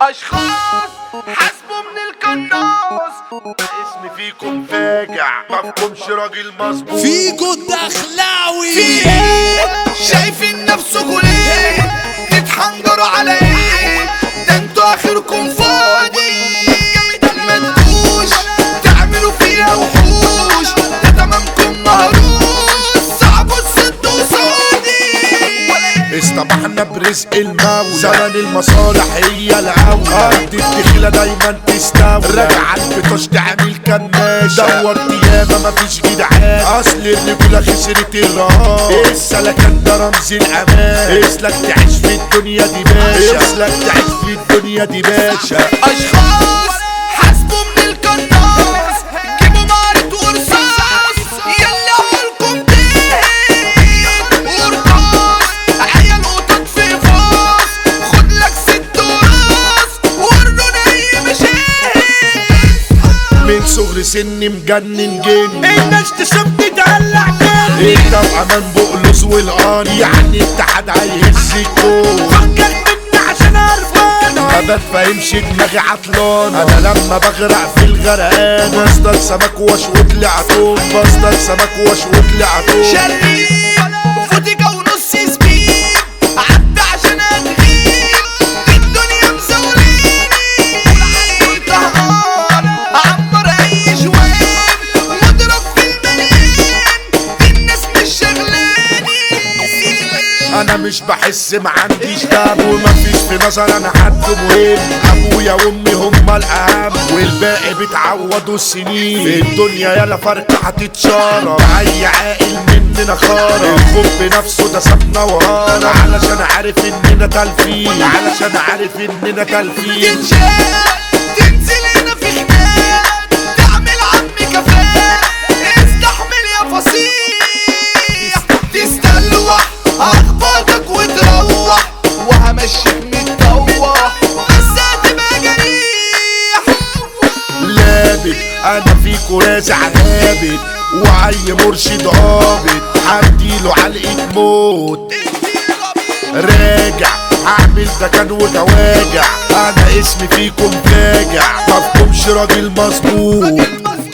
اشخاص حاسبوا من القناص. اسمي فيكم فاجع مفهومش راجل مظبوط. فيكو الدخلاوي في ايه شايفين نفسكوا ليه تتحنجروا على ايه؟ ده انتوا اخركم فاضي ما تجوش تعملوا فيها وحوش. ده تمامكم مهروس صعبوا تسدوا صادي. اصطبحنا برزق المولى زمن المصالح هي الأولى. أرض الدخلة دايما تستولى راجع البطاش تعمل كماشة. دورت ياما مفيش جدعان أصل الرجولة خسرت الرهان. السلكان ده رمز الأمان. اسلك تعيش في الدنيا دي باشا. اسلك تعيش في الدنيا دي باشا. اشخاص حاسبوا من القناص جيبوا مارد ورصاص يلا قولكم تهين ورقاص. عيال قطط في فاص خد لك 6 راس ورنون اي مشاهد. من صغر سني مجنن جني الناس تشوف تدلع تاني. انت وأمان بقلص والقان يعني اتحاد هيهز الكون. فكر مني عشان عرفانة ما بتفهمش دماغي عطلان. انا لما بغرق في الغرقان بصطاد سمك واشوط لي عطون. بصطاد سمك واشوط لي عطون. شريف فوتيكا ونص سبيد عدى عشان اتغيب. الدنيا مزوليني والعالم طهقان اعمر اي جوان مضرب في المليان. الناس مش شغلاني انا مش بحس ما عنديش دم ومفيش في نظر انا حد مهم. ابويا وامي هما الاهم والباقي بتعوضوا السنين. الدنيا يالا فرقة هتتشارى اي عاقل مننا خارة. الخوف بنفسه ده سابنا وهارة علشان عارف اننا تالفين. علشان عارف اننا تالفين. تنشال تنزل هنا في خناق تعمل عمي كفاء. استحمل يا فصيح تستلوح اخبطك وتروح وهمشيك متطوح بس هتبقى جريح. لابد انا فيكو رازع لابد وعي مرشد عابد هديله علقة موت. راجع هعمل ده كان وجواجع. انا اسمي فيكم فاجع مفهومش راجل مظبوط.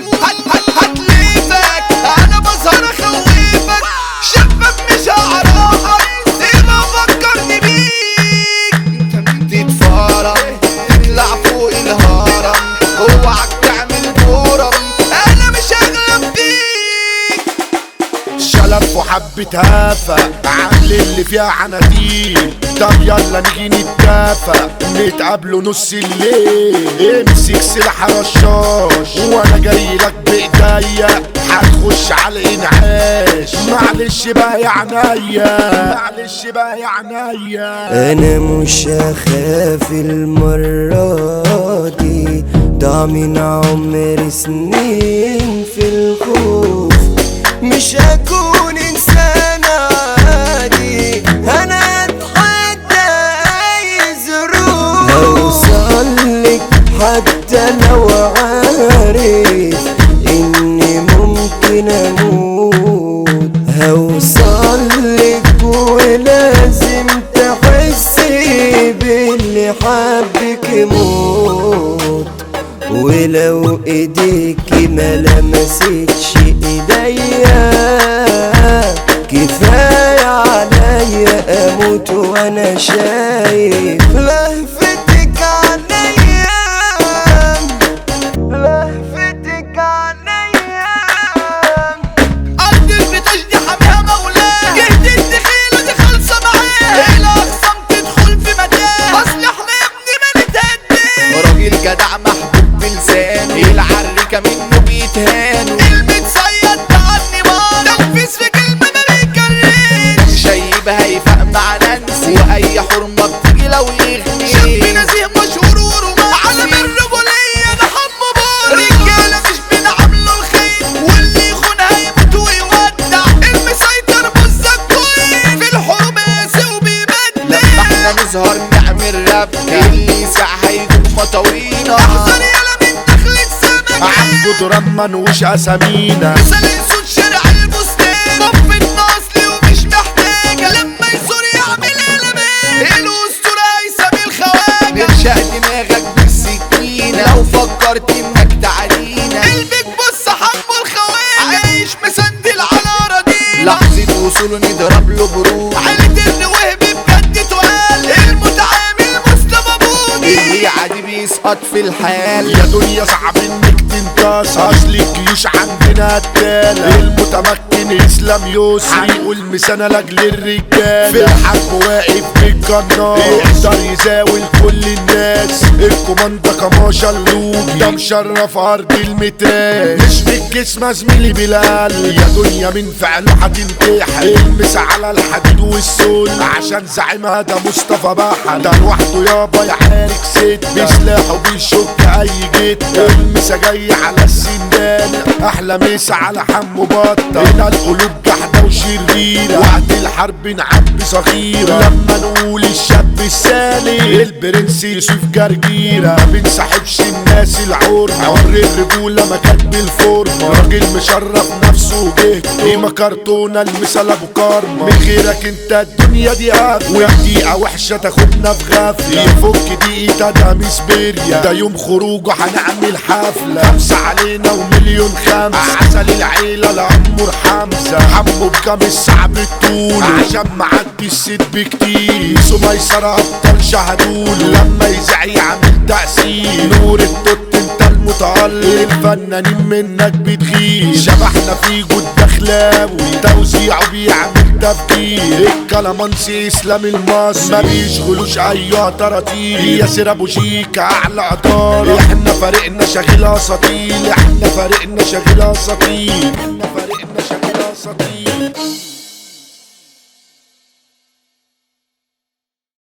هتليفك انا بظهر اخوفك شباب مش هعرفك ايه ما فكرني بيك. انت تتفارم تطلع فوق الهرم اوعك تعمل بورم انا مش هغلب بيك. شلف وحبة هافة عامل اللي فيها عناديل. طب يلا نيجي نتكافى نتقابلوا نص الليل. امسك سلاح رشاش وانا جاي لك بايديا هتخش على الانعاش. معلش بقى يا عينيا معلش بقى يا عينيا. انا مش هخاف المرة دي. ضاع من عمر سنين في الخوف. مش هكون انسان عادي انا اتحدى اي ظروف. هوصلك حتى لو عارف اني ممكن اموت. هوصلك ولازم تحسي باللي حبك يموت. ولو ايديكي ما لمستش ايديا كفاية عليا اموت وانا شايف لهفتك عليا. لهفتك عليا. ارض البطاش دي حاميها مولاه جهد الدخيلة دي خالصة معاه. الاقسام تدخل في متاه اصل احنا يا ابني ما نتهدي. راجل جدع محبوب بلسانه العركة منه بيتهانوا. المتصيد ده عني مال تنفيذ في كلمة ما بيتكررش. شايب هيفق مع نانسي واي حرمة بتيجي لو يغني. شاب نزيه مشهور ورومانسي علم الرجولية ده حمو بار. رجالة مش بنعمله الخير واللي يخون هيموت ويودع. المسيطر بالزكوين في الحروب قاسي وبيبدع. لما احنا نظهر نعمل راب اللي يسع هيدوب مطاوينا. احذر يالا من دخلة سمكة عنده درام منوش اسامينا. مثل اسود شارع البستان طفت ناصلي ومش محتاجة. لما يزور يعمل قلبان الاسطورة هيثم الخواجة. بنشأ دماغ سقط في الحال. يا دنيا صعب انك تنتصر، اصل الجيوش عندنا قتالة. المتمكن اسلام يوسف هيقول مسانة لاجل الرجالة. في الحرب واقف بالقناص يقدر يزاول كل الناس. الكوماندا كماشا اللوجي ده مشرف ارض المتاس. مش بالجسم زميلي بالقلب، يا دنيا من فعله هتنتحر. المس على الحديد والسول عشان زعيمها ده مصطفى بحر. ده لوحده يابا يحارب ست بسلاحه بيشك اي جيت. المسا جاي على السندان احلى مسا على حمو بطة. هنا القلوب جحدة وشريرة وقت الحرب نعبي صغيرة. لما نقول الشاب السالي البرنس يوسف جرجيرة. ما بنسحبش الناس العور عور الرجولة ما كانت بالفورمة. راجل مشرف نفسه وجهته قيمة كرتونة المثال ابو كارما. من غيرك انت الدنيا دي قافلة ودقيقة وحشة تاخدنا في غفلة. يفك دقيقة ده مسبيريا ده يوم خروجه هنعمل حفلة. 5 علينا ومليون 5 عسل العيلة لعمر حمزة. حمو بكام الصعب الطول عشان معدي الست بكتير. سميسرة ابطال شهدوله لما يزع يعمل تأثير. نور التوت انت المتألق الفنانين منك بتغير. شبحنا في جود دخلاوي توزيعه بيعمل تفكير. الكلامانسي اسلام المصري ما بيشغلوش اي تراتيل. ياسر ابو شيكا اعلى عطارة. احنا فريقنا شغيل اساطيل. احنا فريقنا شغيل اساطيل. احنا فريقنا شغيل اساطيل.